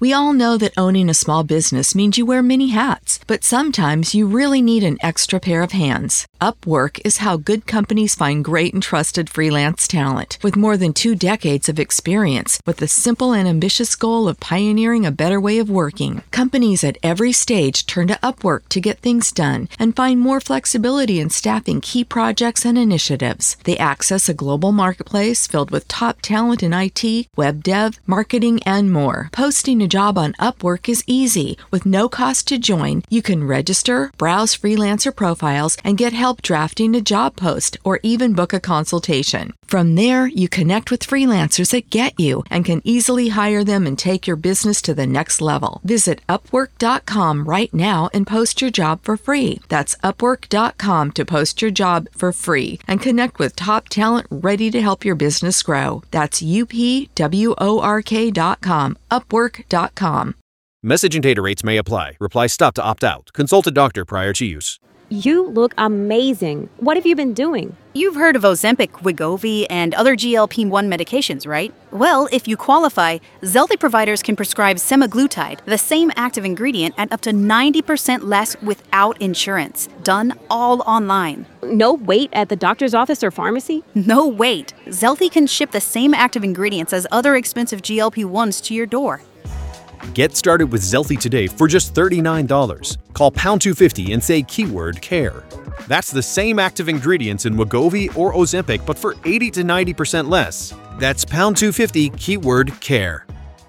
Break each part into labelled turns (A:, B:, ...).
A: We all know that owning a small business means you wear many hats, but sometimes you really need an extra pair of hands. Upwork is how good companies find great and trusted freelance talent. With more than 2 decades of experience, with the simple and ambitious goal of pioneering a better way of working, companies at every stage turn to Upwork to get things done and find more flexibility in staffing key projects and initiatives. They access a global marketplace filled with top talent in IT, web dev, marketing, and more. Posting a job on Upwork is easy. With no cost to join, you can register, browse freelancer profiles, and get help drafting a job post or even book a consultation. From there, you connect with freelancers that get you and can easily hire them and take your business to the next level. Visit Upwork.com right now and post your job for free. That's Upwork.com to post your job for free and connect with top talent ready to help your business grow. That's UPWORK.com, Upwork.com.
B: Message and data rates may apply. Reply stop to opt out. Consult a doctor prior to use.
C: You look amazing. What have you been doing?
D: You've heard of Ozempic, Wegovy, and other GLP-1 medications, right? Well, if you qualify, Zelty providers can prescribe semaglutide, the same active ingredient, at up to 90% less without insurance. Done all online.
C: No wait at the doctor's office or pharmacy?
D: No wait. Zelty can ship the same active ingredients as other expensive GLP-1s to your door.
B: Get started with Zelty today for just $39. Call pound 250 and say keyword CARE. That's the same active ingredients in Wegovy or Ozempic, but for 80 to 90% less. That's pound 250 keyword CARE.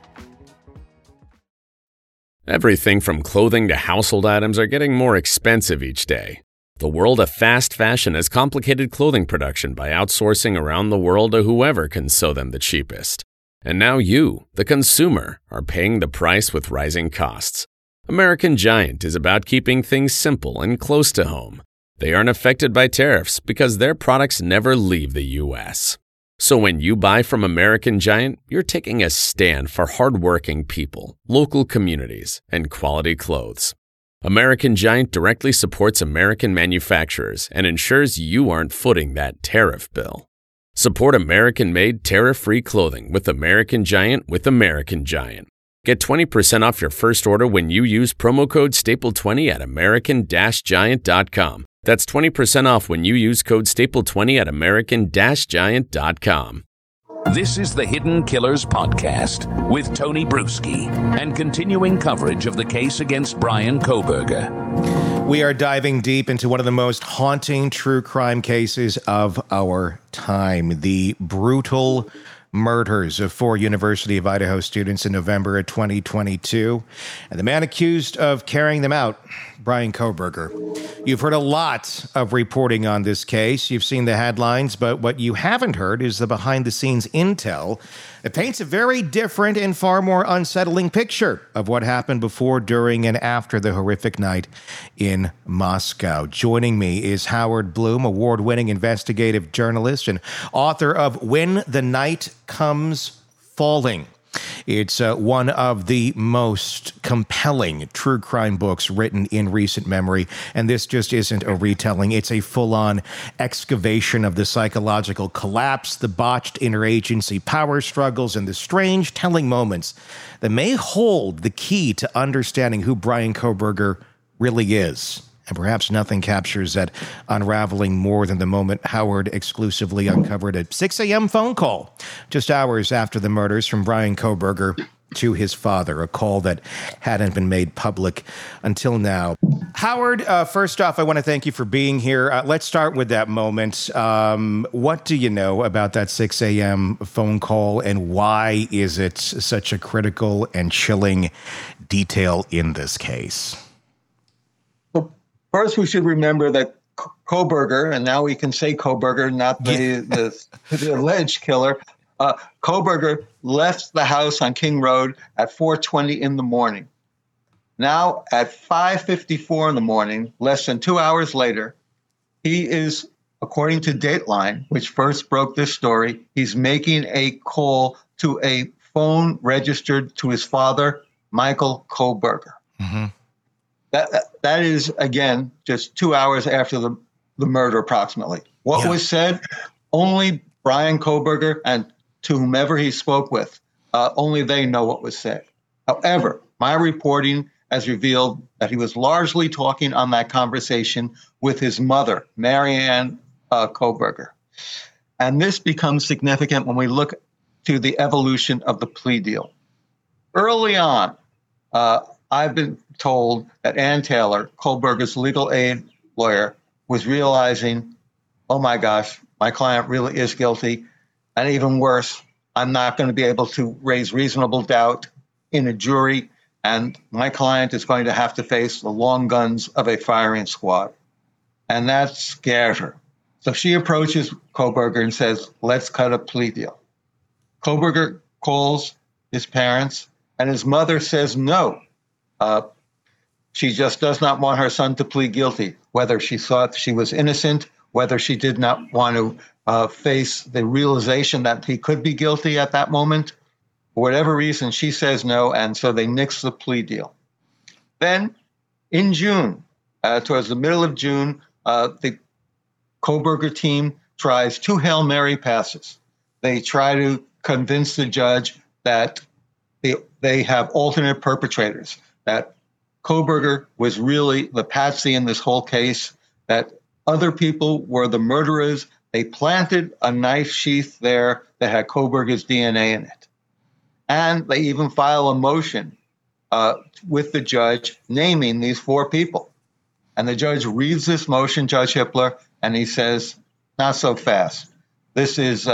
E: Everything from clothing to household items are getting more expensive each day. The world of fast fashion has complicated clothing production by outsourcing around the world to whoever can sew them the cheapest. And now you, the consumer, are paying the price with rising costs. American Giant is about keeping things simple and close to home. They aren't affected by tariffs because their products never leave the U.S. So when you buy from American Giant, you're taking a stand for hardworking people, local communities, and quality clothes. American Giant directly supports American manufacturers and ensures you aren't footing that tariff bill. Support American-made, tariff-free clothing with American Giant with American Giant. Get 20% off your first order when you use promo code STAPLE20 at American-Giant.com. That's 20% off when you use code STAPLE20 at American-Giant.com.
F: This is the Hidden Killers Podcast with Tony Bruschi and continuing coverage of the case against Bryan Kohberger.
G: We are diving deep into one of the most haunting true crime cases of our time, the brutal murders of 4 University of Idaho students in November of 2022, and the man accused of carrying them out, Bryan Kohberger. You've heard a lot of reporting on this case. You've seen the headlines, but what you haven't heard is the behind-the-scenes intel that paints a very different and far more unsettling picture of what happened before, during, and after the horrific night in Moscow. Joining me is Howard Bloom, award-winning investigative journalist and author of When the Night Comes Falling. It's one of the most compelling true crime books written in recent memory, and this just isn't a retelling. It's a full-on excavation of the psychological collapse, the botched interagency power struggles, and the strange telling moments that may hold the key to understanding who Bryan Kohberger really is. And perhaps nothing captures that unraveling more than the moment Howard exclusively uncovered a 6 a.m. phone call just hours after the murders from Bryan Kohberger to his father, a call that hadn't been made public until now. Howard, first off, I want to thank you for being here. Let's start with that moment. What do you know about that 6 a.m. phone call, and why is it such a critical and chilling detail in this case?
H: First, we should remember that Kohberger, and now we can say Kohberger, not the alleged killer, Kohberger left the house on King Road at 4:20 in the morning. Now, at 5:54 in the morning, less than 2 hours later, he is, according to Dateline, which first broke this story, he's making a call to a phone registered to his father, Michael Kohberger. Mm-hmm. That is, again, just 2 hours after the murder, approximately. What was said, only Bryan Kohberger and to whomever he spoke with, only they know what was said. However, my reporting has revealed that he was largely talking on that conversation with his mother, Marianne Kohberger. And this becomes significant when we look to the evolution of the plea deal. Early on, I've been told that Ann Taylor, Kohberger's legal aid lawyer, was realizing, oh my gosh, my client really is guilty. And even worse, I'm not going to be able to raise reasonable doubt in a jury, and my client is going to have to face the long guns of a firing squad. And that scared her. So she approaches Kohberger and says, let's cut a plea deal. Kohberger calls his parents, and his mother says no. She just does not want her son to plead guilty, whether she thought she was innocent, whether she did not want to face the realization that he could be guilty at that moment. For whatever reason, she says no, and so they nix the plea deal. Then, in June, towards the middle of June, the Kohberger team tries 2 Hail Mary passes. They try to convince the judge that they have alternate perpetrators, that Kohberger was really the patsy in this whole case, that other people were the murderers. They planted a knife sheath there that had Kohberger's DNA in it. And they even file a motion with the judge naming these 4 people. And the judge reads this motion, Judge Hippler, and he says, not so fast. This is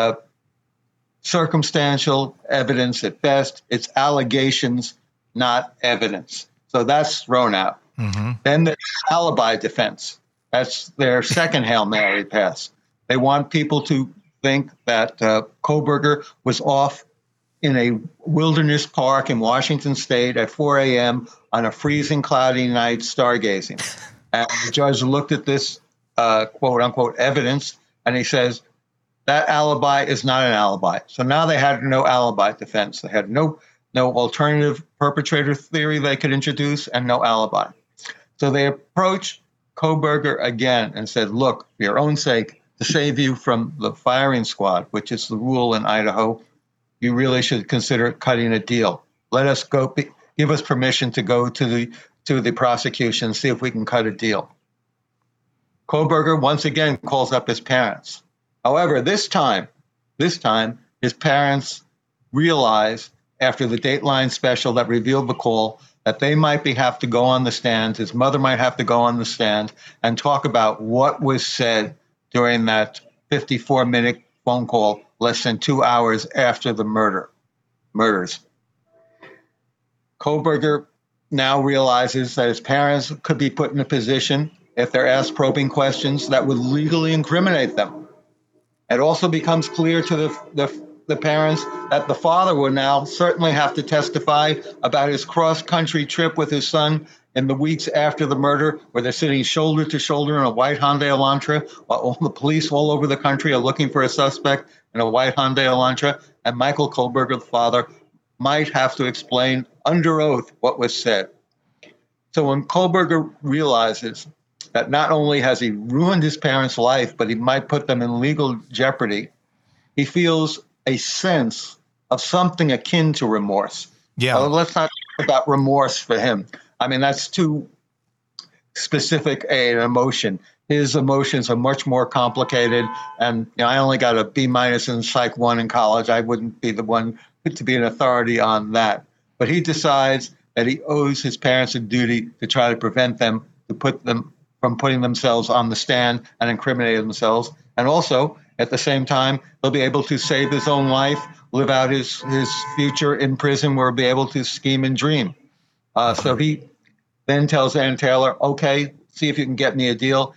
H: circumstantial evidence at best. It's allegations, not evidence. So that's thrown out. Mm-hmm. Then the alibi defense. That's their second Hail Mary pass. They want people to think that Kohberger was off in a wilderness park in Washington State at 4 a.m. on a freezing, cloudy night stargazing. And the judge looked at this quote-unquote evidence, and he says, that alibi is not an alibi. So now they had no alibi defense. They had no alternative perpetrator theory they could introduce and no alibi. So they approached Kohberger again and said, look, for your own sake, to save you from the firing squad, which is the rule in Idaho, you really should consider cutting a deal. Let us go, give us permission to go to the prosecution, see if we can cut a deal. Kohberger once again calls up his parents. However, this time, his parents realize after the Dateline special that revealed the call that they might have to go on the stand, his mother might have to go on the stand and talk about what was said during that 54-minute phone call less than 2 hours after the murders. Kohberger now realizes that his parents could be put in a position, if they're asked probing questions, that would legally incriminate them. It also becomes clear to the parents that the father will now certainly have to testify about his cross-country trip with his son in the weeks after the murder, where they're sitting shoulder to shoulder in a white Hyundai Elantra, while all the police all over the country are looking for a suspect in a white Hyundai Elantra, and Michael Kohberger, the father, might have to explain under oath what was said. So when Kohberger realizes that not only has he ruined his parents' life, but he might put them in legal jeopardy, he feels a sense of something akin to remorse. Yeah. Let's not talk about remorse for him. I mean, that's too specific an emotion. His emotions are much more complicated. And I only got a B- in Psych 1 in college. I wouldn't be the one to be an authority on that. But he decides that he owes his parents a duty to try to prevent them, to put them from putting themselves on the stand and incriminating themselves. And also, at the same time, he'll be able to save his own life, live out his future in prison, where he'll be able to scheme and dream. So he then tells Ann Taylor, okay, see if you can get me a deal.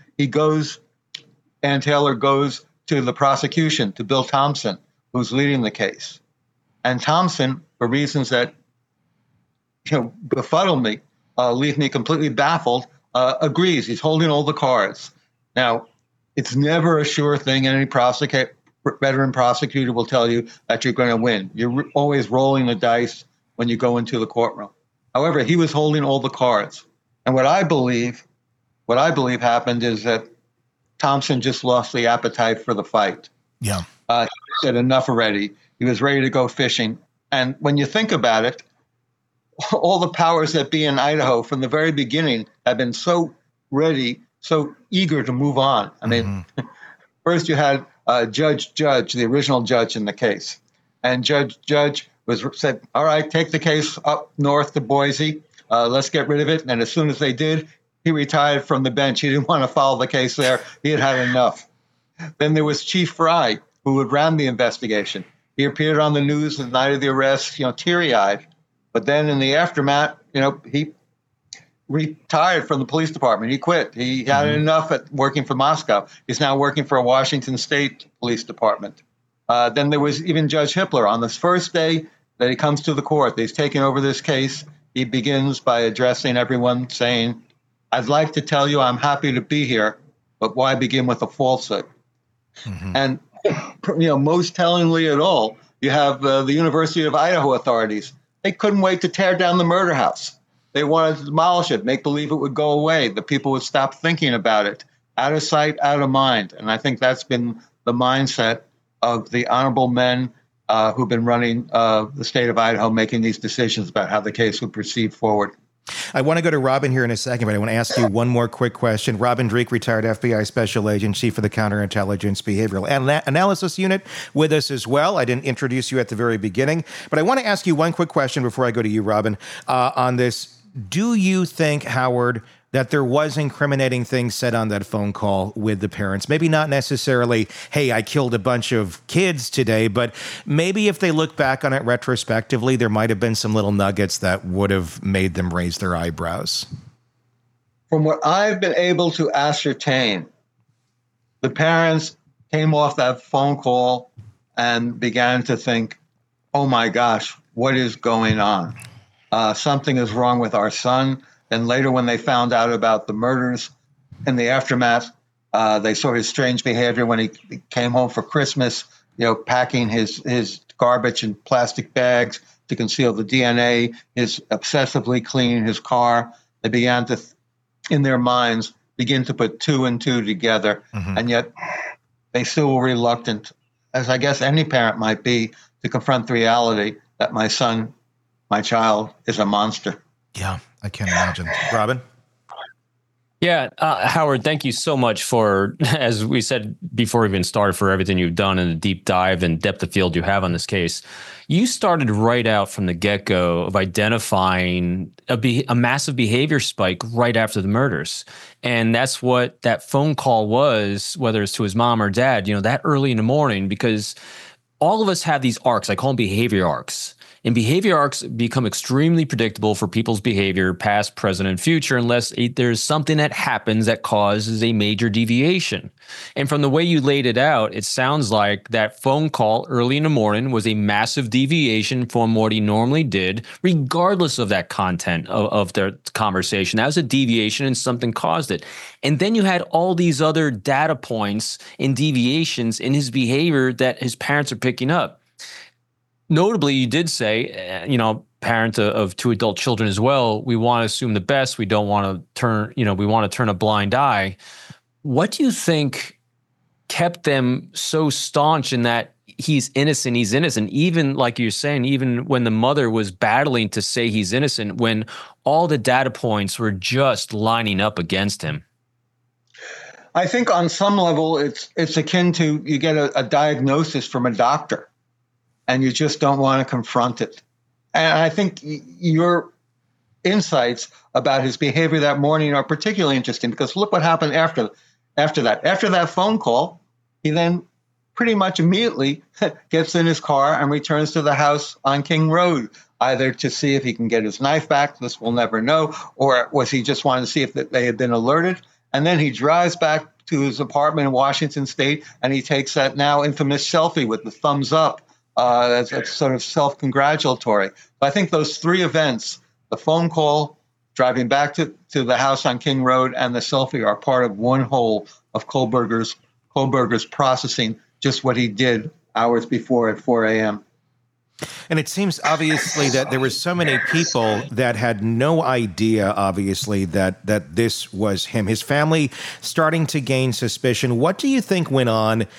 H: Ann Taylor goes to the prosecution, to Bill Thompson, who's leading the case. And Thompson, for reasons that befuddle me, leave me completely baffled, agrees. He's holding all the cards. Now, it's never a sure thing. Any veteran prosecutor will tell you that you're going to win. You're always rolling the dice when you go into the courtroom. However, he was holding all the cards. And what I believe happened is that Thompson just lost the appetite for the fight.
I: Yeah.
H: He said enough already. He was ready to go fishing. And when you think about it, all the powers that be in Idaho from the very beginning have been so ready, so eager to move on. I mean, first you had Judge, the original judge in the case. And Judge said, all right, take the case up north to Boise. Let's get rid of it. And as soon as they did, he retired from the bench. He didn't want to follow the case there. He had had enough. Then there was Chief Fry, who had ran the investigation. He appeared on the news the night of the arrest, teary-eyed. But then in the aftermath, he retired from the police department. He quit. He had enough at working for Moscow. He's now working for a Washington State Police Department. Then there was even Judge Hippler. On this first day that he comes to the court, he's taking over this case. He begins by addressing everyone, saying, I'd like to tell you I'm happy to be here, but why begin with a falsehood? And, most tellingly at all, you have the University of Idaho authorities. They couldn't wait to tear down the murder house. They wanted to demolish it, make believe it would go away. The people would stop thinking about it. Out of sight, out of mind. And I think that's been the mindset of the honorable men who've been running the state of Idaho, making these decisions about how the case would proceed forward.
G: I want to go to Robin here in a second, but I want to ask you one more quick question. Robin Dreeke, retired FBI Special Agent, Chief of the Counterintelligence Behavioral Analysis Unit, with us as well. I didn't introduce you at the very beginning, but I want to ask you one quick question before I go to you, Robin, on this. Do you think, Howard, that there was incriminating things said on that phone call with the parents? Maybe not necessarily, hey, I killed a bunch of kids today, but maybe if they look back on it retrospectively, there might have been some little nuggets that would have made them raise their eyebrows.
H: From what I've been able to ascertain, the parents came off that phone call and began to think, oh my gosh, what is going on? Something is wrong with our son. And later, when they found out about the murders in the aftermath, they saw his strange behavior when he came home for Christmas, packing his garbage in plastic bags to conceal the DNA, his obsessively cleaning his car. They began to, in their minds, begin to put two and two together. And yet they still were reluctant, as I guess any parent might be, to confront the reality that my son, my child, is a monster.
G: Yeah, I can't imagine. Robin?
I: Yeah, Howard, thank you so much for, as we said before we even started, for everything you've done and the deep dive and depth of field you have on this case. You started right out from the get-go of identifying a massive behavior spike right after the murders. And that's what that phone call was, whether it's to his mom or dad, that early in the morning, because all of us have these arcs. I call them behavior arcs. And behavior arcs become extremely predictable for people's behavior, past, present, and future, unless there's something that happens that causes a major deviation. And from the way you laid it out, it sounds like that phone call early in the morning was a massive deviation from what he normally did, regardless of that content of the conversation. That was a deviation and something caused it. And then you had all these other data points and deviations in his behavior that his parents are picking up. Notably, you did say, parent of two adult children as well, we want to assume the best. We don't want to turn a blind eye. What do you think kept them so staunch in that he's innocent, even like you're saying, even when the mother was battling to say he's innocent, when all the data points were just lining up against him?
H: I think on some level, it's akin to you get a diagnosis from a doctor, and you just don't want to confront it. And I think your insights about his behavior that morning are particularly interesting, because look what happened after that. After that phone call, he then pretty much immediately gets in his car and returns to the house on King Road, either to see if he can get his knife back, this we'll never know, or was he just wanting to see if they had been alerted? And then he drives back to his apartment in Washington State, and he takes that now infamous selfie with the thumbs up. That's sort of self-congratulatory. But I think those three events, the phone call, driving back to the house on King Road, and the selfie, are part of one whole of Kohlberger's processing just what he did hours before at 4 a.m.
G: And it seems obviously that there were so many people that had no idea, obviously, that this was him. His family starting to gain suspicion. What do you think went on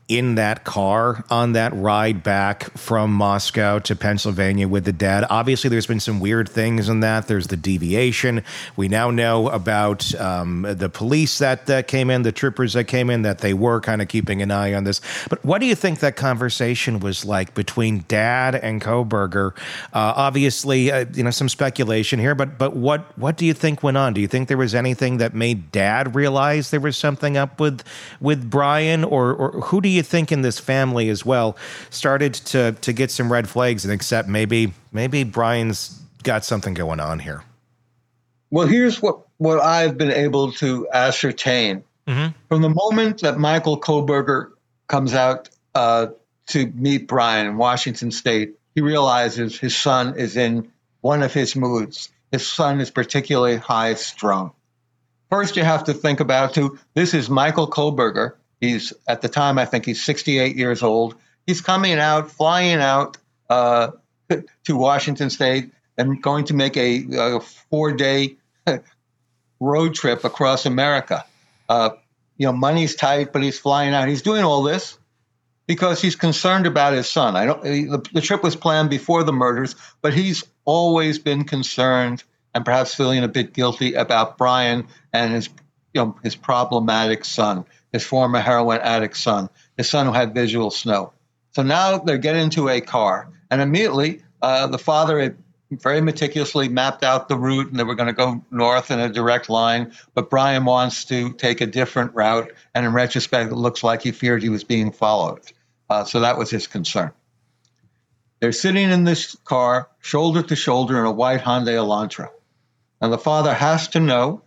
G: in that car on that ride back from Moscow to Pennsylvania with the dad? Obviously, there's been some weird things in that. There's the deviation. We now know about the police that came in, the troopers that came in, that they were kind of keeping an eye on this. But what do you think that conversation was like between Dad and Kohberger? Obviously, some speculation here, but what do you think went on? Do you think there was anything that made Dad realize there was something up with Brian, or who do you think in this family as well started to get some red flags and accept maybe Brian's got something going on here?
H: Well, here's what I've been able to ascertain. Mm-hmm. From the moment that Michael Kohberger comes out to meet Brian in Washington State, he realizes his son is in one of his moods. His son is particularly high-strung. First, you have to think about, this is Michael Kohberger. He's, at the time, I think he's 68 years old. He's flying out to Washington State and going to make a 4-day road trip across America. Money's tight, but he's flying out. He's doing all this because he's concerned about his son. The trip was planned before the murders, but he's always been concerned and perhaps feeling a bit guilty about Brian and his problematic son, his former heroin addict son, his son who had visual snow. So now they get into a car, and immediately the father had very meticulously mapped out the route, and they were going to go north in a direct line, but Brian wants to take a different route, and in retrospect, it looks like he feared he was being followed. So that was his concern. They're sitting in this car, shoulder to shoulder, in a white Hyundai Elantra. And the father has to know,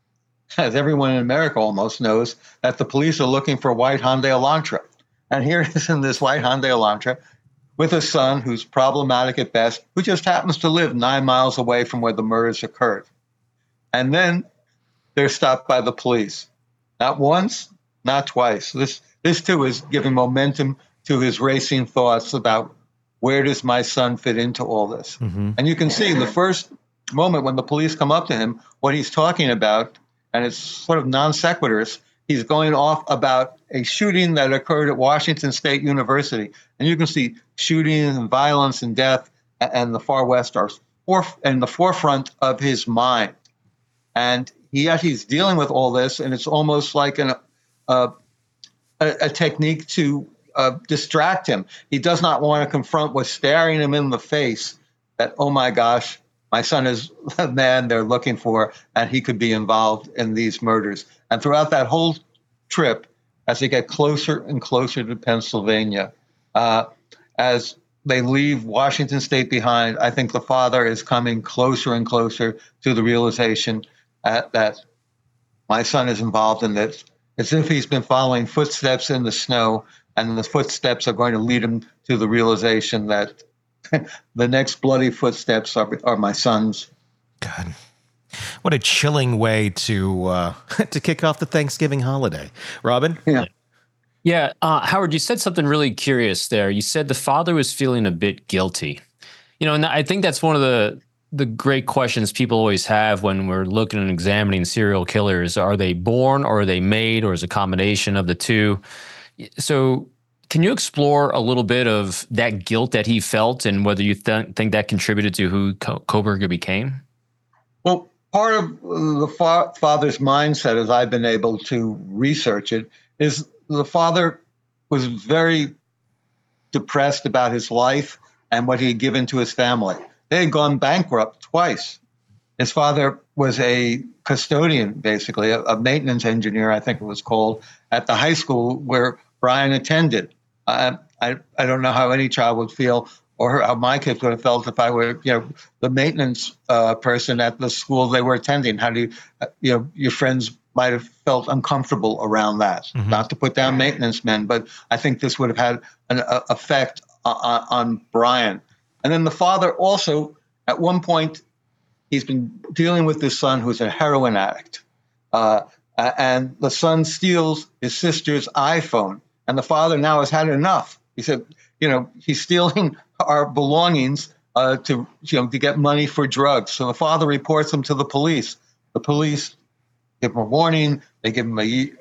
H: as everyone in America almost knows, that the police are looking for a white Hyundai Elantra. And here he is in this white Hyundai Elantra with a son who's problematic at best, who just happens to live 9 miles away from where the murders occurred. And then they're stopped by the police. Not once, not twice. This too is giving momentum to his racing thoughts about, where does my son fit into all this? Mm-hmm. And you can see the first moment when the police come up to him, what he's talking about, and it's sort of non sequiturs, he's going off about a shooting that occurred at Washington State University. And you can see shooting and violence and death and the far west are in the forefront of his mind. And yet he's dealing with all this, and it's almost like a technique to distract him. He does not want to confront what's staring him in the face, that, oh my gosh, my son is the man they're looking for, and he could be involved in these murders. And throughout that whole trip, as they get closer and closer to Pennsylvania, as they leave Washington State behind, I think the father is coming closer and closer to the realization that my son is involved in this. As if he's been following footsteps in the snow, and the footsteps are going to lead him to the realization that the next bloody footsteps are my son's.
G: God, what a chilling way to kick off the Thanksgiving holiday. Robin?
I: Yeah. Howard, you said something really curious there. You said the father was feeling a bit guilty. And I think that's one of the great questions people always have when we're looking and examining serial killers. Are they born, or are they made, or is it a combination of the two? So can you explore a little bit of that guilt that he felt, and whether you think that contributed to who Kohberger became?
H: Well, part of the father's mindset, as I've been able to research it, is the father was very depressed about his life and what he had given to his family. They had gone bankrupt twice. His father was a custodian, basically, a maintenance engineer, I think it was called, at the high school where Brian attended. I don't know how any child would feel, or how my kids would have felt if I were, the maintenance person at the school they were attending. How do your friends might have felt uncomfortable around that. Mm-hmm. Not to put down maintenance men, but I think this would have had an effect on Brian. And then the father also, at one point, he's been dealing with this son who's a heroin addict. And the son steals his sister's iPhone. And the father now has had enough. He said, he's stealing our belongings to get money for drugs. So the father reports him to the police. The police give him a warning. They give him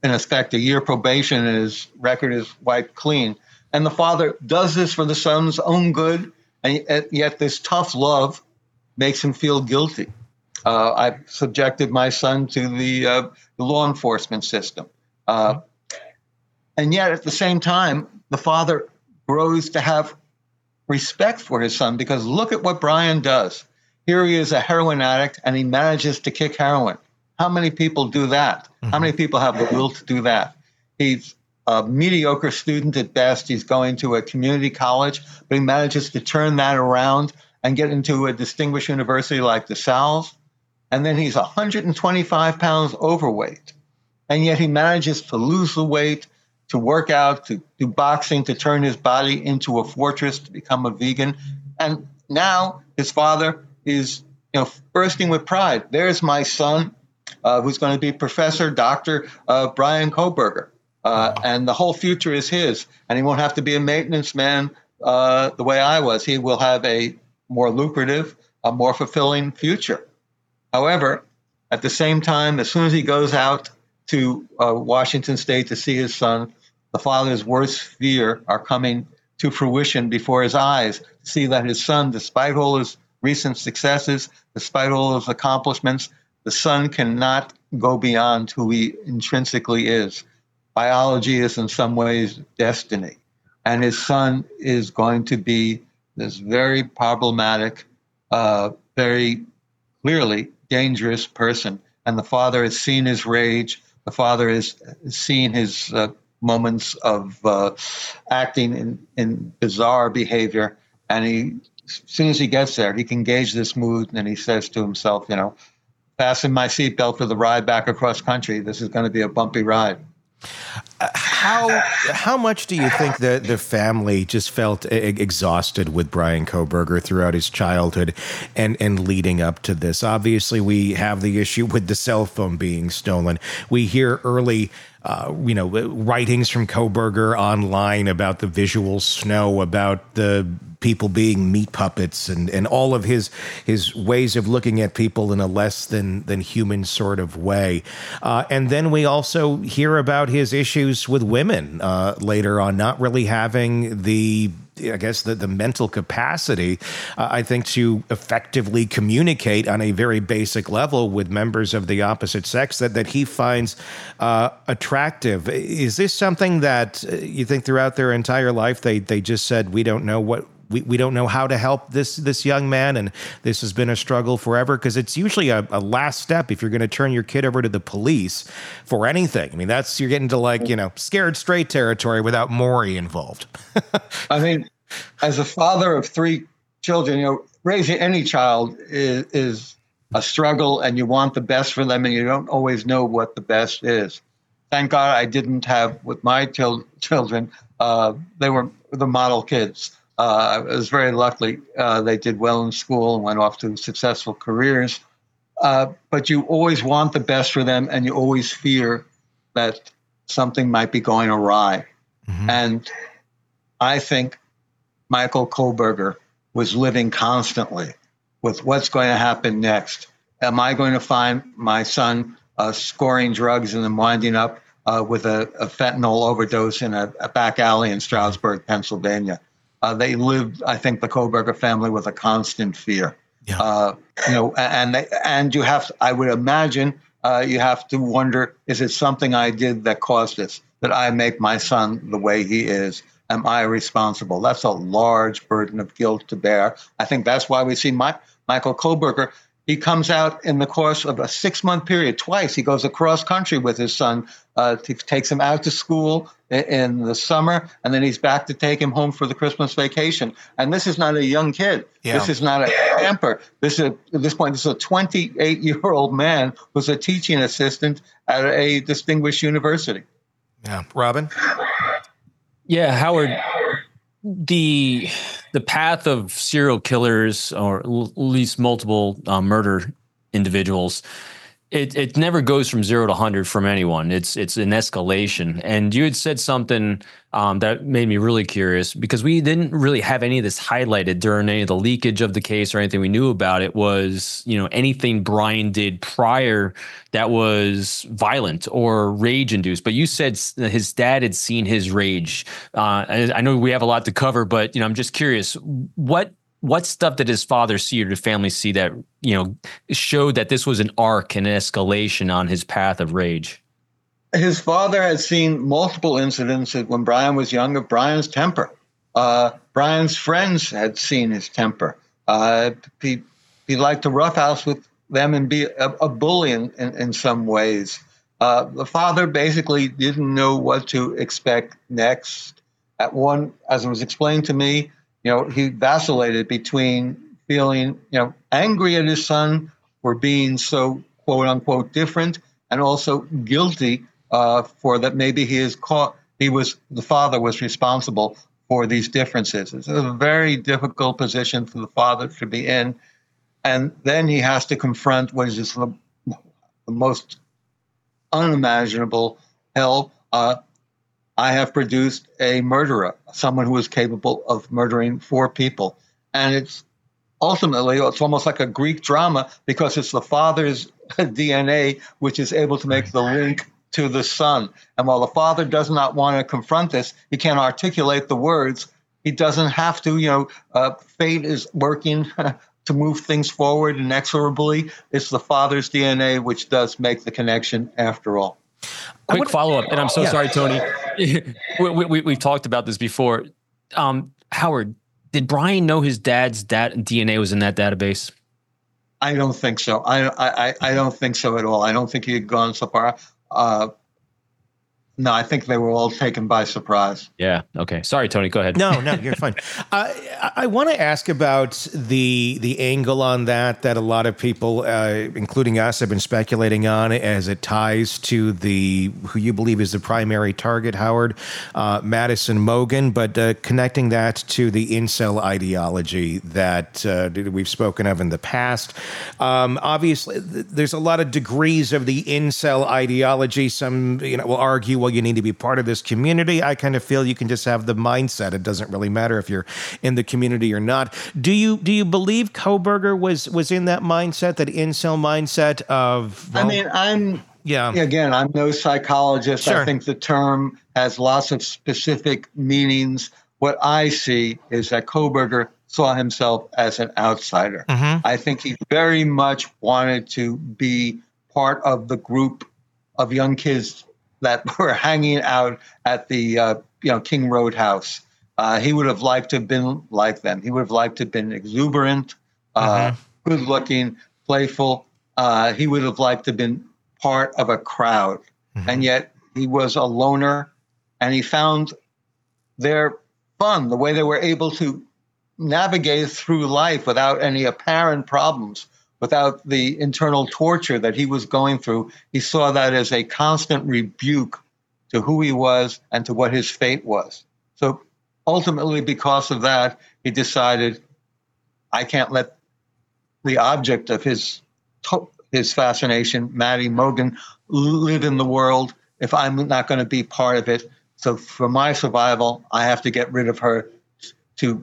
H: in effect, a year probation, and his record is wiped clean. And the father does this for the son's own good, and yet this tough love makes him feel guilty. I've subjected my son to the law enforcement system. And yet, at the same time, the father grows to have respect for his son, because look at what Brian does. Here he is, a heroin addict, and he manages to kick heroin. How many people do that? How many people have the will to do that? He's a mediocre student at best. He's going to a community college, but he manages to turn that around and get into a distinguished university like the Sal's. And then he's 125 pounds overweight. And yet he manages to lose the weight, to work out, to do boxing, to turn his body into a fortress, to become a vegan. And now his father is, bursting with pride. There's my son, who's going to be Professor Dr. Bryan Kohberger. And the whole future is his. And he won't have to be a maintenance man the way I was. He will have a more lucrative, a more fulfilling future. However, at the same time, as soon as he goes out to Washington State to see his son, the father's worst fear are coming to fruition before his eyes. To see that his son, despite all his recent successes, despite all his accomplishments, the son cannot go beyond who he intrinsically is. Biology is in some ways destiny. And his son is going to be this very problematic, very clearly dangerous person. And the father has seen his rage. The father has seen his moments of acting in bizarre behavior. And as soon as he gets there, he can gauge this mood, and he says to himself, fasten my seatbelt for the ride back across country. This is going to be a bumpy ride.
G: How much do you think that the family just felt exhausted with Bryan Kohberger throughout his childhood and leading up to this? Obviously, we have the issue with the cell phone being stolen. We hear early writings from Kohberger online about the visual snow, about the people being meat puppets, and all of his ways of looking at people in a less than human sort of way. And then we also hear about his issues with women later on, not really having the mental capacity, I think, to effectively communicate on a very basic level with members of the opposite sex that he finds attractive. Is this something that you think throughout their entire life they just said, we don't know how to help this young man, and this has been a struggle forever? Because it's usually a last step if you're going to turn your kid over to the police for anything. I mean, you're getting to scared straight territory without Maury involved.
H: I mean, as a father of 3 children, raising any child is a struggle, and you want the best for them, and you don't always know what the best is. Thank God I didn't have with my children. They were the model kids. I was very lucky. They did well in school and went off to successful careers. But you always want the best for them, and you always fear that something might be going awry. Mm-hmm. And I think Michael Kohberger was living constantly with what's going to happen next. Am I going to find my son scoring drugs and then winding up with a fentanyl overdose in a back alley in Stroudsburg, Pennsylvania? They lived, I think, the Kohberger family with a constant fear. Yeah. And you have to, I would imagine, you have to wonder, is it something I did that caused this? That I make my son the way he is? Am I responsible? That's a large burden of guilt to bear. I think that's why we see Michael Kohberger. He comes out in the course of a 6-month period twice. He goes across country with his son, takes him out to school in the summer, and then he's back to take him home for the Christmas vacation. And this is not a young kid. Yeah. This is not a camper. At this point, this is a 28-year-old man who's a teaching assistant at a distinguished university.
G: Yeah. Robin?
I: Yeah, Howard, the path of serial killers, or at least multiple murder individuals, it never goes from 0 to 100 from anyone. It's an escalation. And you had said something that made me really curious, because we didn't really have any of this highlighted during any of the leakage of the case or anything we knew about it. Was, anything Brian did prior that was violent or rage induced. But you said his dad had seen his rage. I know we have a lot to cover, but I'm just curious, what stuff did his father see or the family see that, showed that this was an arc and an escalation on his path of rage?
H: His father had seen multiple incidents when Brian was young of Brian's temper. Brian's friends had seen his temper. He liked to roughhouse with them and be a bully in some ways. The father basically didn't know what to expect next. As it was explained to me, he vacillated between feeling, angry at his son for being so quote unquote different, and also guilty for that maybe the father was responsible for these differences. It's a very difficult position for the father to be in. And then he has to confront what is just the most unimaginable hell. I have produced a murderer, someone who is capable of murdering 4 people. And it's almost like a Greek drama, because it's the father's DNA which is able to make the link to the son. And while the father does not want to confront this, he can't articulate the words. He doesn't have to, fate is working to move things forward inexorably. It's the father's DNA which does make the connection after all.
I: Quick follow-up, and I'm so sorry, Tony. We've talked about this before. Howard, did Brian know his dad's DNA was in that database?
H: I don't think so. I don't think so at all. I don't think he had gone so far. No, I think they were all taken by surprise.
I: Yeah. Okay. Sorry, Tony. Go ahead.
G: No, you're fine. I want to ask about the angle on that a lot of people, including us, have been speculating on as it ties to who you believe is the primary target, Howard, Madison Mogen, but connecting that to the incel ideology that we've spoken of in the past. Obviously, there's a lot of degrees of the incel ideology. Some will argue, well, you need to be part of this community. I kind of feel you can just have the mindset. It doesn't really matter if you're in the community or not. Do you believe Kohberger was in that mindset, that incel mindset of? Well, I'm no psychologist.
H: Sure. I think the term has lots of specific meanings. What I see is that Kohberger saw himself as an outsider. Mm-hmm. I think he very much wanted to be part of the group of young kids that were hanging out at the King Road house. He would have liked to have been like them. He would have liked to have been exuberant, good-looking, playful. He would have liked to have been part of a crowd. Mm-hmm. And yet he was a loner, and he found their fun, the way they were able to navigate through life without any apparent problems, without the internal torture that he was going through. He saw that as a constant rebuke to who he was and to what his fate was. So ultimately, because of that, he decided, I can't let the object of his fascination, Maddie Mogen, live in the world if I'm not going to be part of it. So for my survival, I have to get rid of her to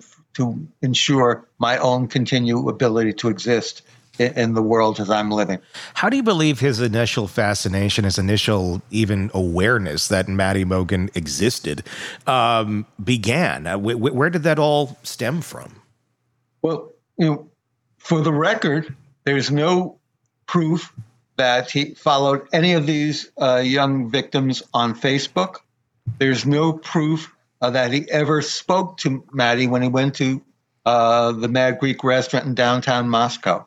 H: ensure my own continued ability to exist in the world as I'm living.
G: How do you believe his initial fascination, his initial even awareness that Maddie Mogen existed, began? Where did that all stem from?
H: Well, for the record, there's no proof that he followed any of these young victims on Facebook. There's no proof that he ever spoke to Maddie when he went to the Mad Greek restaurant in downtown Moscow.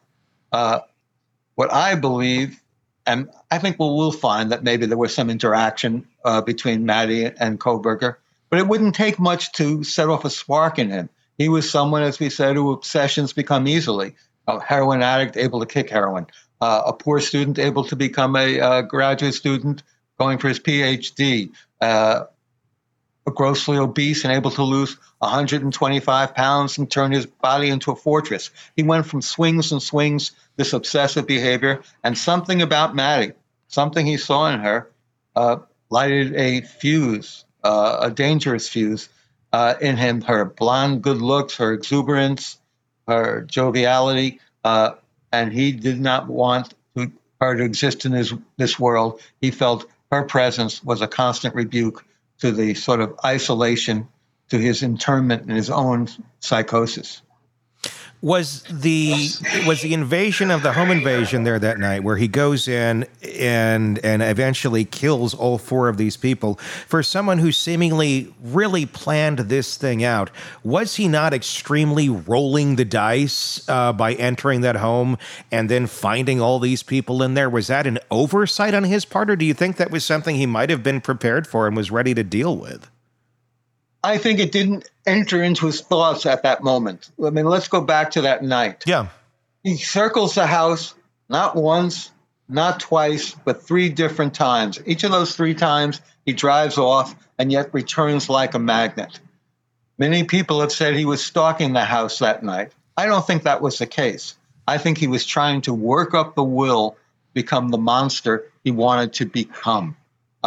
H: What I believe, and I think we'll find that maybe there was some interaction between Maddie and Kohberger, but it wouldn't take much to set off a spark in him. He was someone, as we said, who obsessions become easily. A heroin addict able to kick heroin. A poor student able to become a graduate student going for his PhD. grossly obese and able to lose 125 pounds and turn his body into a fortress. He went from swings and swings, this obsessive behavior, and something about Maddie, something he saw in her, lighted a fuse, a dangerous fuse in him. Her blonde good looks, her exuberance, her joviality, and he did not want her to exist in this world. He felt her presence was a constant rebuke to the sort of isolation, to his internment in his own psychosis.
G: Was the invasion of the home invasion there that night, where he goes in and eventually kills all four of these people, for someone who seemingly really planned this thing out, was he not extremely rolling the dice by entering that home and then finding all these people in there? Was that an oversight on his part, or do you think that was something he might have been prepared for and was ready to deal with?
H: I think it didn't enter into his thoughts at that moment. I mean, let's go back to that night.
G: Yeah.
H: He circles the house not once, not twice, but 3 different times. Each of those 3 times he drives off and yet returns like a magnet. Many people have said he was stalking the house that night. I don't think that was the case. I think he was trying to work up the will, become the monster he wanted to become.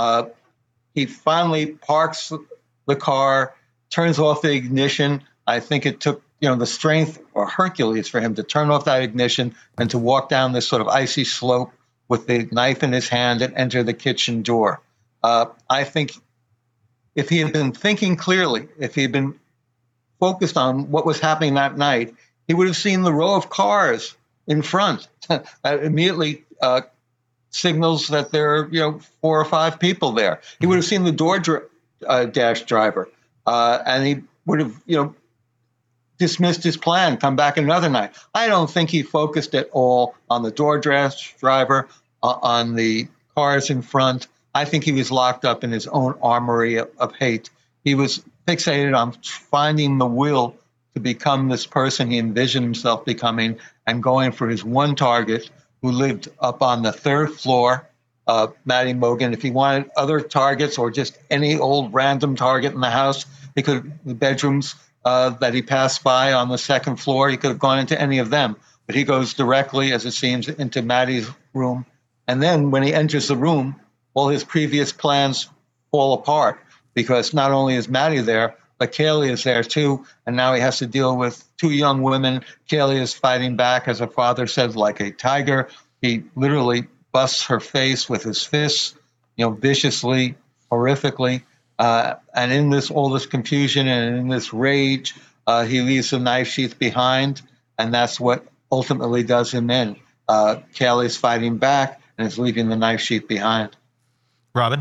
H: He finally parks the car, turns off the ignition. I think it took, the strength or Hercules for him to turn off that ignition and to walk down this sort of icy slope with the knife in his hand and enter the kitchen door. I think if he had been thinking clearly, if he had been focused on what was happening that night, he would have seen the row of cars in front. That immediately signals that there are, 4 or 5 people there. He would have seen the DoorDash driver, and he would have, dismissed his plan, come back another night. I don't think he focused at all on the DoorDash driver, on the cars in front. I think he was locked up in his own armory of hate. He was fixated on finding the will to become this person he envisioned himself becoming and going for his one target, who lived up on the 3rd floor, Maddie Mogen. If he wanted other targets or just any old random target in the house, he could, the bedrooms that he passed by on the 2nd floor, he could have gone into any of them. But he goes directly, as it seems, into Maddie's room. And then when he enters the room, all his previous plans fall apart, because not only is Maddie there, but Kaylee is there too. And now he has to deal with 2 young women. Kaylee is fighting back, as her father said, like a tiger. He literally busts her face with his fists, viciously, horrifically. And in all this confusion and in this rage, he leaves the knife sheath behind, and that's what ultimately does him in. Kaylee's fighting back and is leaving the knife sheath behind.
G: Robin?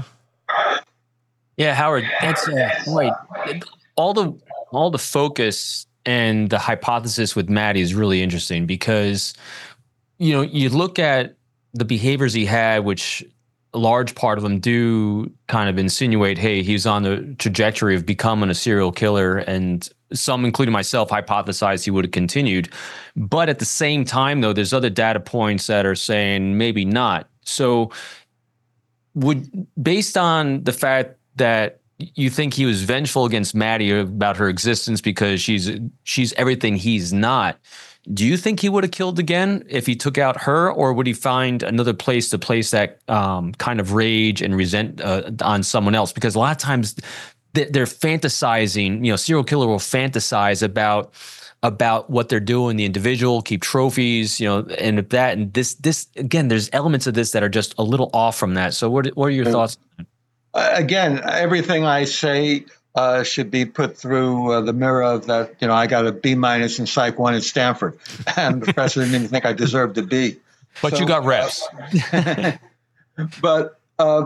I: Yeah, Howard, that's right. All the focus and the hypothesis with Maddie is really interesting, because you look at the behaviors he had, which a large part of them do kind of insinuate, hey, he's on the trajectory of becoming a serial killer, and some, including myself, hypothesize he would have continued. But at the same time, though, there's other data points that are saying maybe not. So based on the fact that you think he was vengeful against Maddie about her existence because she's everything he's not, do you think he would have killed again if he took out her, or would he find another place to place that kind of rage and resent on someone else? Because a lot of times they're fantasizing, serial killer will fantasize about what they're doing, the individual, keep trophies, and if that, and this again, there's elements of this that are just a little off from that. So what are your thoughts?
H: Again, everything I say should be put through the mirror of that. I got a B- in Psych 1 at Stanford, and the professor didn't even think I deserved a B.
I: But you got reps.
H: But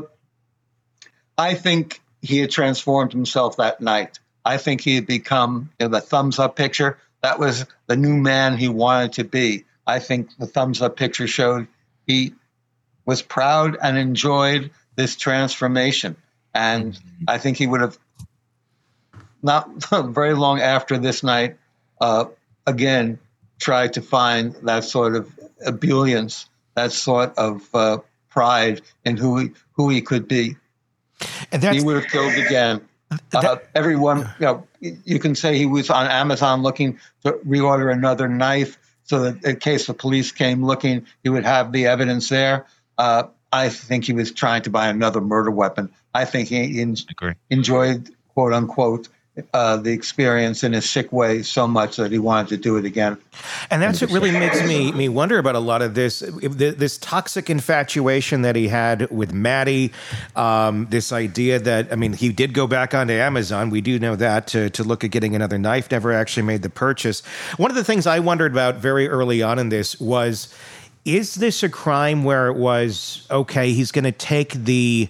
H: I think he had transformed himself that night. I think he had become the thumbs up picture. That was the new man he wanted to be. I think the thumbs up picture showed he was proud and enjoyed this transformation. And I think he would have, not very long after this night, again, tried to find that sort of ebullience, that sort of pride in who he could be. And he would have killed again. Everyone, you can say he was on Amazon looking to reorder another knife so that in case the police came looking, he would have the evidence there. I think he was trying to buy another murder weapon. I think he enjoyed, quote unquote, the experience in a sick way so much that he wanted to do it again.
G: And that's what really makes me wonder about a lot of this toxic infatuation that he had with Maddie, this idea that, I mean, he did go back onto Amazon. We do know that to look at getting another knife, never actually made the purchase. One of the things I wondered about very early on in this was, is this a crime where it was, okay, he's going to take the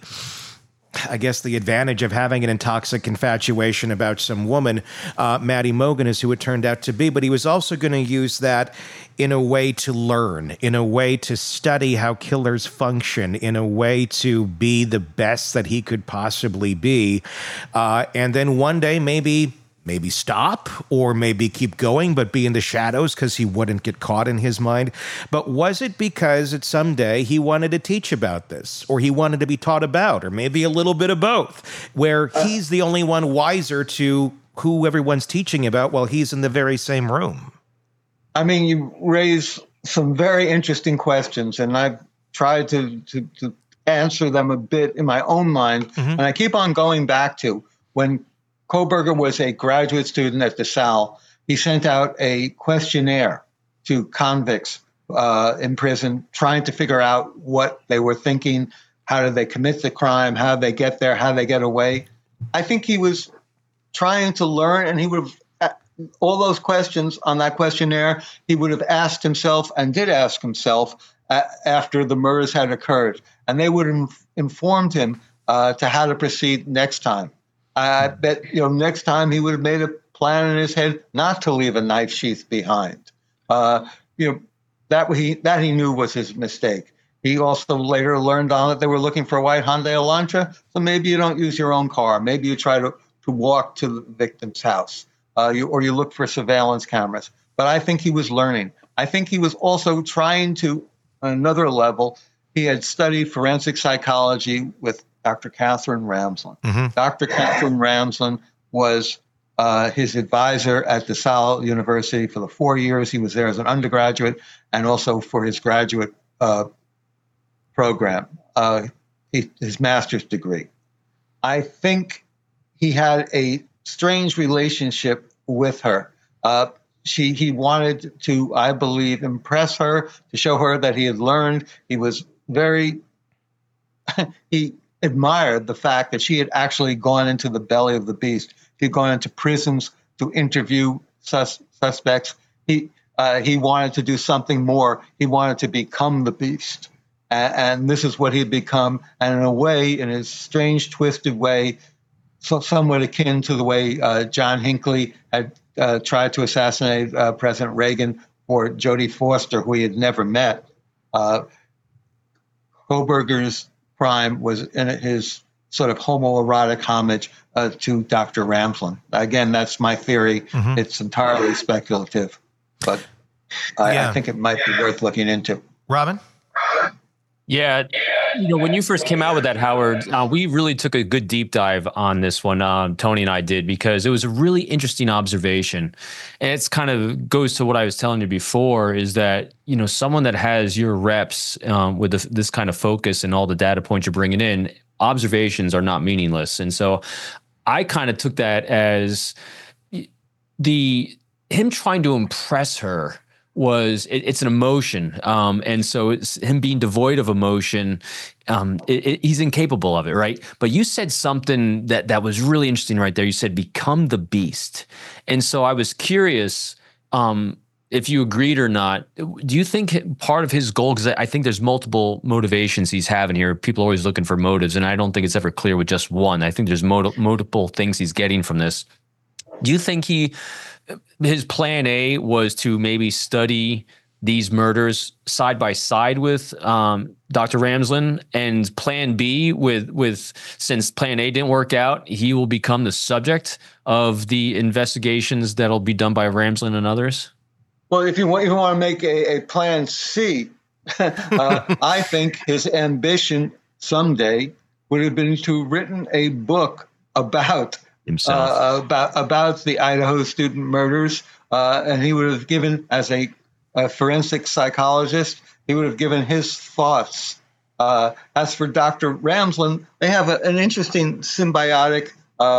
G: advantage of having an intoxic infatuation about some woman, Maddie Mogen is who it turned out to be, but he was also going to use that in a way to learn, in a way to study how killers function, in a way to be the best that he could possibly be. And then one day maybe stop or maybe keep going, but be in the shadows because he wouldn't get caught in his mind. But was it because at some day he wanted to teach about this, or he wanted to be taught about, or maybe a little bit of both, where he's the only one wiser to who everyone's teaching about while he's in the very same room?
H: I mean, you raise some very interesting questions, and I've tried to answer them a bit in my own mind. Mm-hmm. And I keep on going back to when Kohberger was a graduate student at DeSalle. He sent out a questionnaire to convicts in prison, trying to figure out what they were thinking, how did they commit the crime, how did they get there, how did they get away. I think he was trying to learn, and he would have, all those questions on that questionnaire, he would have asked himself and did ask himself after the murders had occurred. And they would have informed him to how to proceed next time. I bet next time he would have made a plan in his head not to leave a knife sheath behind. That he knew was his mistake. He also later learned on it they were looking for a white Hyundai Elantra, so maybe you don't use your own car. Maybe you try to walk to the victim's house, or you look for surveillance cameras. But I think he was learning. I think he was also trying to, on another level, he had studied forensic psychology with Dr. Catherine Ramsland. Mm-hmm. Dr. Catherine Ramsland was his advisor at DeSalle University for the 4 years he was there as an undergraduate, and also for his graduate program, his master's degree. I think he had a strange relationship with her. He wanted to, I believe, impress her, to show her that he had learned. He was he admired the fact that she had actually gone into the belly of the beast. She had gone into prisons to interview suspects. He wanted to do something more. He wanted to become the beast. And this is what he'd become. And in a way, in a strange, twisted way, somewhat akin to the way John Hinckley had tried to assassinate President Reagan or Jodie Foster, who he had never met. Kohberger's crime was in his sort of homoerotic homage to Dr. Ramsland. Again, that's my theory. Mm-hmm. It's entirely speculative, but I think it might be worth looking into.
G: Robin?
I: Yeah. When you first came out with that, Howard, we really took a good deep dive on this one. Tony and I did, because it was a really interesting observation. And it's kind of goes to what I was telling you before, is that, someone that has your reps with this kind of focus and all the data points you're bringing in, observations are not meaningless. And so I kind of took that as him trying to impress her it's an emotion. And so it's him being devoid of emotion. He's incapable of it. Right. But you said something that was really interesting right there. You said, become the beast. And so I was curious, if you agreed or not. Do you think part of his goal, because I think there's multiple motivations he's having here. People are always looking for motives, and I don't think it's ever clear with just one. I think there's multiple things he's getting from this. Do you think his plan A was to maybe study these murders side by side with Dr. Ramsland, and plan B with since plan A didn't work out, he will become the subject of the investigations that'll be done by Ramsland and others?
H: Well, if you want to make a plan C, I think his ambition someday would have been to written a book about
I: himself
H: about the Idaho student murders, and he would have given, as a forensic psychologist, he would have given his thoughts. As for Dr. Ramsland, they have an interesting symbiotic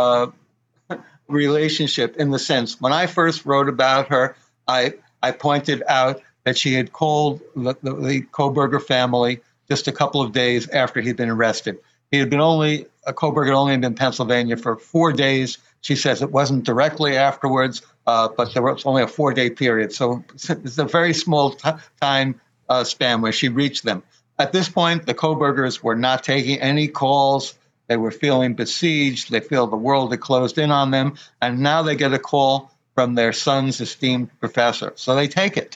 H: relationship in the sense, when I first wrote about her, I pointed out that she had called the Kohberger family just a couple of days after he'd been arrested. Kohberger had only been in Pennsylvania for 4 days. She says it wasn't directly afterwards, but there was only a 4-day period. So it's a very small time span where she reached them. At this point, the Kohbergers were not taking any calls. They were feeling besieged. They feel the world had closed in on them. And now they get a call from their son's esteemed professor. So they take it.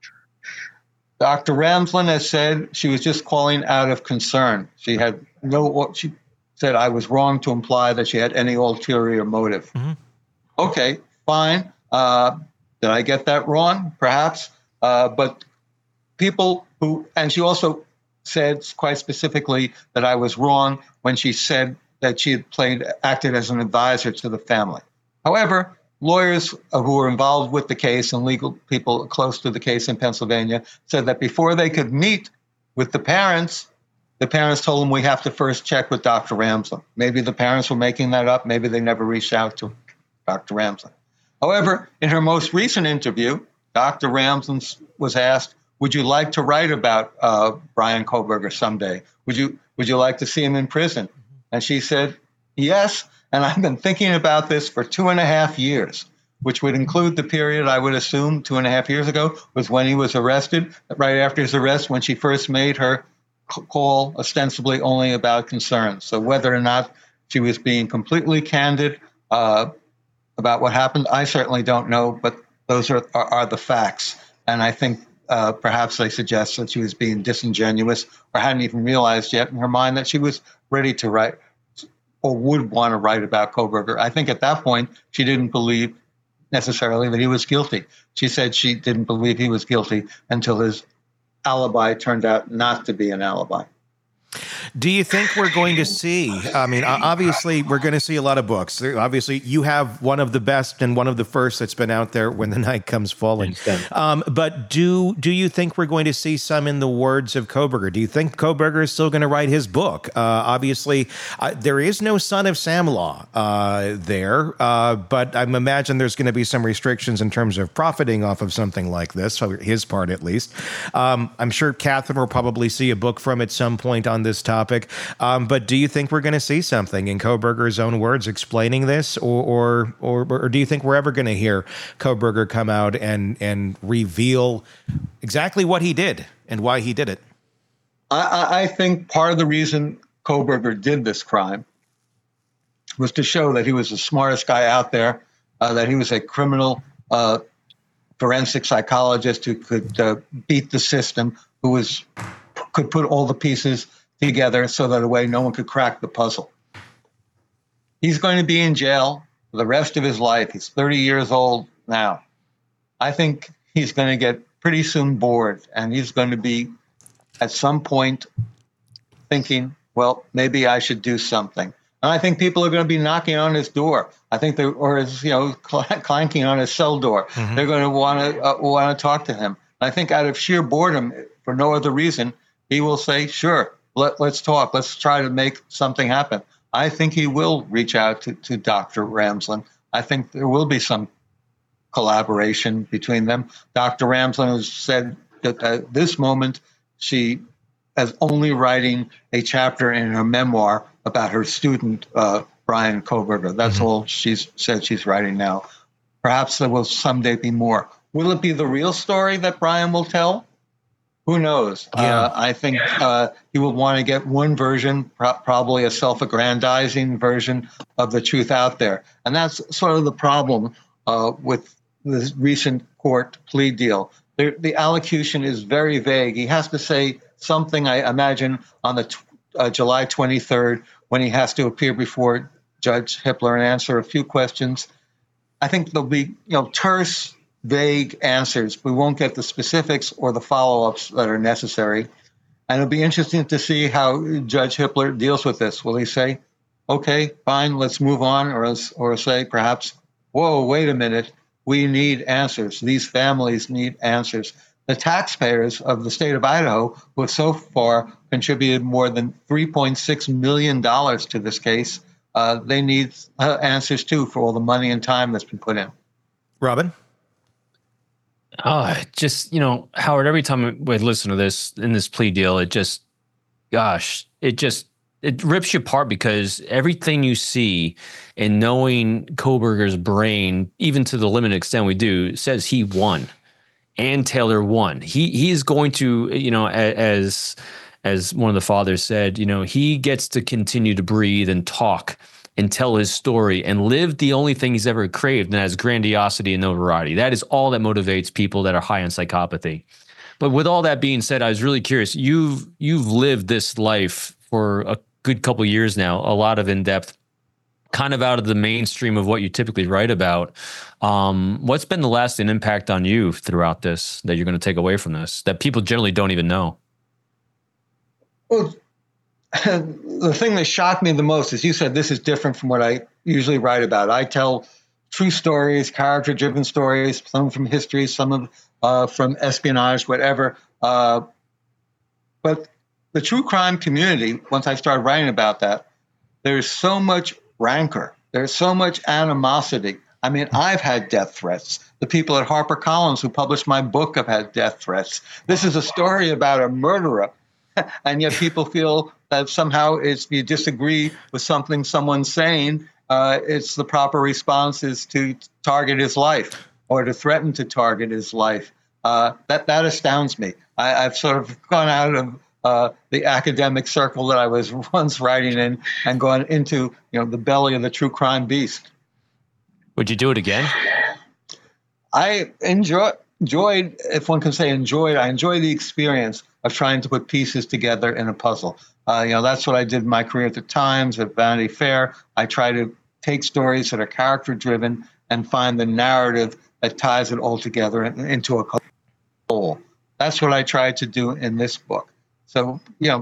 H: Dr. Ramsland has said she was just calling out of concern. She said, I was wrong to imply that she had any ulterior motive. Mm-hmm. Okay, fine. Did I get that wrong? Perhaps. But people and she also said quite specifically that I was wrong when she said that she had acted as an advisor to the family. However, lawyers who were involved with the case and legal people close to the case in Pennsylvania said that before they could meet with the parents told them we have to first check with Dr. Ramsland. Maybe the parents were making that up. Maybe they never reached out to Dr. Ramsland. However, in her most recent interview, Dr. Ramsland was asked, would you like to write about Bryan Kohberger someday? Would you like to see him in prison? And she said, yes. And I've been thinking about this for 2.5 years, which would include the period, I would assume, 2.5 years ago was when he was arrested, right after his arrest, when she first made her call ostensibly only about concerns. So whether or not she was being completely candid about what happened, I certainly don't know, but those are the facts. And I think perhaps they suggest that she was being disingenuous or hadn't even realized yet in her mind that she was ready to write or would want to write about Kohberger. I think at that point, she didn't believe necessarily that he was guilty. She said she didn't believe he was guilty until his alibi turned out not to be an alibi.
G: Do you think we're going to see, I mean, obviously we're going to see a lot of books. Obviously you have one of the best and one of the first that's been out there, When the Night Comes Falling. But do you think we're going to see some in the words of Kohberger? Do you think Kohberger is still going to write his book? Obviously there is no Son of Sam Law there, but I imagine there's going to be some restrictions in terms of profiting off of something like this, his part at least. I'm sure Catherine will probably see a book from at some point on this topic. But do you think we're going to see something in Kohberger's own words explaining this, or do you think we're ever going to hear Kohberger come out and reveal exactly what he did and why he did it?
H: I think part of the reason Kohberger did this crime was to show that he was the smartest guy out there, that he was a criminal forensic psychologist who could beat the system, who could put all the pieces together so that a way no one could crack the puzzle. He's going to be in jail for the rest of his life. He's 30 years old now. I think he's going to get pretty soon bored, and he's going to be at some point thinking, well, maybe I should do something. And I think people are going to be knocking on his door. I think clanking on his cell door. Mm-hmm. They're going to want to talk to him. And I think out of sheer boredom, for no other reason, he will say, sure, let's talk. Let's try to make something happen. I think he will reach out to Dr. Ramsland. I think there will be some collaboration between them. Dr. Ramsland has said that at this moment, she is only writing a chapter in her memoir about her student, Bryan Kohberger. That's all she's said she's writing now. Perhaps there will someday be more. Will it be the real story that Bryan will tell? Who knows? Yeah. I think he will want to get one version, probably a self-aggrandizing version of the truth out there. And that's sort of the problem with this recent court plea deal. The allocution is very vague. He has to say something, I imagine, on the July 23rd when he has to appear before Judge Hippler and answer a few questions. I think there'll be terse, vague answers. We won't get the specifics or the follow-ups that are necessary. And it'll be interesting to see how Judge Hippler deals with this. Will he say, okay, fine, let's move on, or say perhaps, whoa, wait a minute, we need answers. These families need answers. The taxpayers of the state of Idaho, who have so far contributed more than $3.6 million to this case, they need answers too for all the money and time that's been put in.
G: Robin?
I: Just, Howard, every time we listen to this in this plea deal, it rips you apart, because everything you see and knowing Kohberger's brain, even to the limited extent we do, says he won and Taylor won. He is going to, as one of the fathers said, he gets to continue to breathe and talk and tell his story and live the only thing he's ever craved, and that is grandiosity and notoriety. That is all that motivates people that are high on psychopathy. But with all that being said, I was really curious. You've lived this life for a good couple of years now, a lot of in-depth, kind of out of the mainstream of what you typically write about. What's been the lasting impact on you throughout this that you're going to take away from this that people generally don't even know?
H: Well, the thing that shocked me the most is you said this is different from what I usually write about. I tell true stories, character-driven stories, some from history, some from espionage, whatever. But the true crime community, once I started writing about that, there's so much rancor. There's so much animosity. I mean, I've had death threats. The people at HarperCollins who published my book have had death threats. This is a story about a murderer. And yet people feel that somehow if you disagree with something someone's saying, it's the proper response is to target his life or to threaten to target his life. That astounds me. I've sort of gone out of the academic circle that I was once writing in and gone into the belly of the true crime beast.
I: Would you do it again?
H: I enjoyed, if one can say enjoyed, I enjoy the experience of trying to put pieces together in a puzzle. That's what I did in my career at the Times, at Vanity Fair. I try to take stories that are character-driven and find the narrative that ties it all together into a whole. That's what I tried to do in this book. So,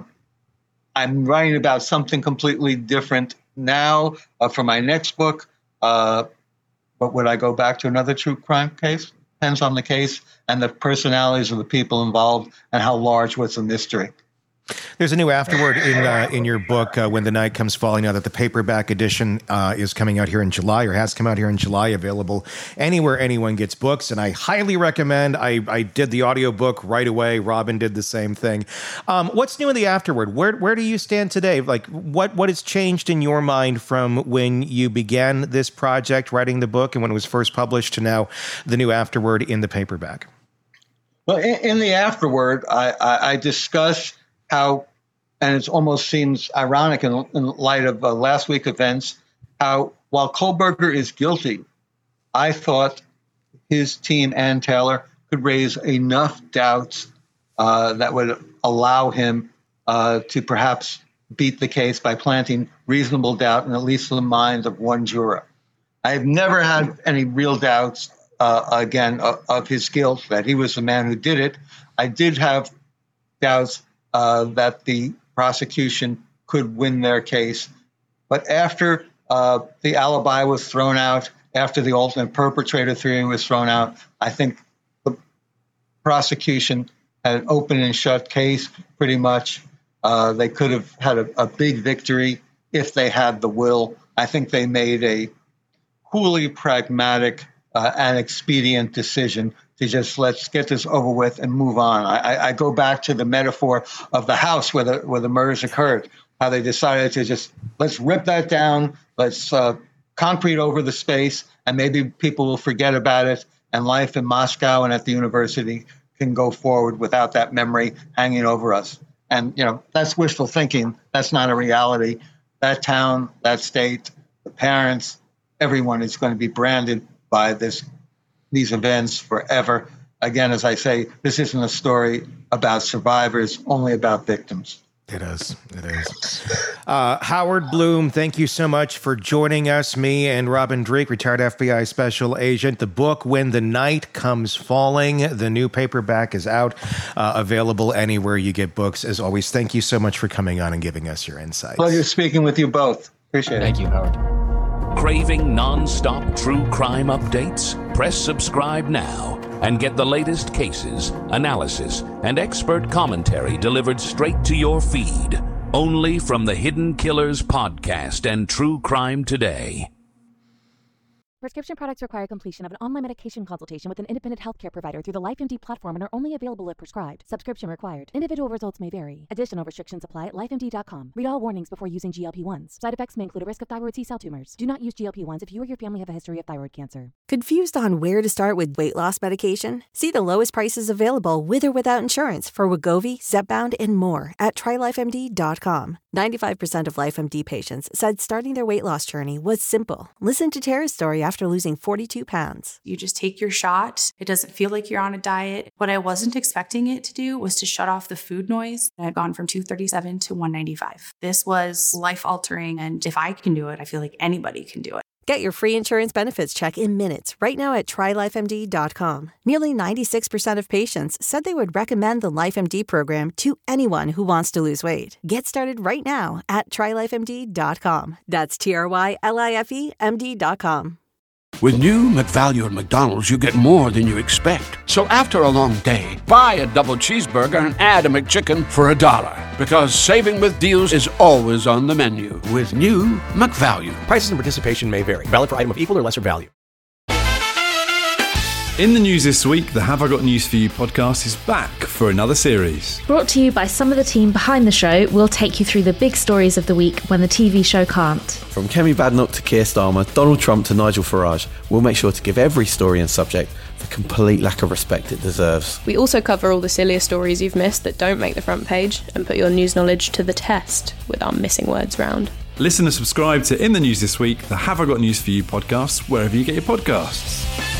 H: I'm writing about something completely different now for my next book. But would I go back to another true crime case? Depends on the case and the personalities of the people involved and how large was the mystery.
G: There's a new afterword in your book, When the Night Comes Falling, now that the paperback edition is coming out here in July, or has come out here in July, available anywhere anyone gets books. And I highly recommend. I did the audiobook right away. Robin did the same thing. What's new in the afterword? Where do you stand today? Like, what has changed in your mind from when you began this project, writing the book, and when it was first published, to now the new afterword in the paperback?
H: Well, in the afterword, I discuss how, and it almost seems ironic in light of last week's events, how while Kohberger is guilty, I thought his team and Taylor could raise enough doubts that would allow him to perhaps beat the case by planting reasonable doubt in at least the mind of one juror. I have never had any real doubts, of his guilt, that he was the man who did it. I did have doubts that the prosecution could win their case. But after the alibi was thrown out, after the alternate perpetrator theory was thrown out, I think the prosecution had an open and shut case pretty much. They could have had a big victory if they had the will. I think they made a coolly pragmatic and expedient decision to just let's get this over with and move on. I go back to the metaphor of the house where the murders occurred, how they decided to just let's rip that down, let's concrete over the space, and maybe people will forget about it, and life in Moscow and at the university can go forward without that memory hanging over us. And, that's wishful thinking. That's not a reality. That town, that state, the parents, everyone is going to be branded by these events forever. Again, as I say, this isn't a story about survivors, only about victims.
G: It is. Howard Bloom, thank you so much for joining us. Me and Robin Dreeke, retired FBI special agent. The book, When the Night Comes Falling, the new paperback is out, available anywhere you get books. As always, thank you so much for coming on and giving us your insights.
H: Pleasure speaking with you both. Appreciate it.
I: Thank you, Howard.
F: Craving non-stop true crime updates? Press subscribe now and get the latest cases, analysis, and expert commentary delivered straight to your feed. Only from the Hidden Killers podcast and True Crime Today.
J: Prescription products require completion of an online medication consultation with an independent healthcare provider through the LifeMD platform and are only available if prescribed. Subscription required. Individual results may vary. Additional restrictions apply at lifemd.com. Read all warnings before using GLP-1s. Side effects may include a risk of thyroid C-cell tumors. Do not use GLP-1s if you or your family have a history of thyroid cancer.
K: Confused on where to start with weight loss medication? See the lowest prices available with or without insurance for Wegovy, Zepbound, and more at trylifemd.com. 95% of LifeMD patients said starting their weight loss journey was simple. Listen to Tara's story after losing 42 pounds.
L: You just take your shot. It doesn't feel like you're on a diet. What I wasn't expecting it to do was to shut off the food noise. I had gone from 237 to 195. This was life-altering, and if I can do it, I feel like anybody can do it.
K: Get your free insurance benefits check in minutes right now at trylifemd.com. Nearly 96% of patients said they would recommend the LifeMD program to anyone who wants to lose weight. Get started right now at trylifemd.com. That's TRYLIFEMD.com.
M: With new McValue at McDonald's, you get more than you expect. So after a long day, buy a double cheeseburger and add a McChicken for $1. Because saving with deals is always on the menu with new McValue.
N: Prices and participation may vary. Valid for item of equal or lesser value.
O: In the news this week, the Have I Got News For You podcast is back for another series.
P: Brought to you by some of the team behind the show, we'll take you through the big stories of the week when the TV show can't.
Q: From Kemi Badnoch to Keir Starmer, Donald Trump to Nigel Farage, we'll make sure to give every story and subject the complete lack of respect it deserves.
R: We also cover all the sillier stories you've missed that don't make the front page and put your news knowledge to the test with our missing words round.
O: Listen and subscribe to In the News This Week, the Have I Got News For You podcast, wherever you get your podcasts.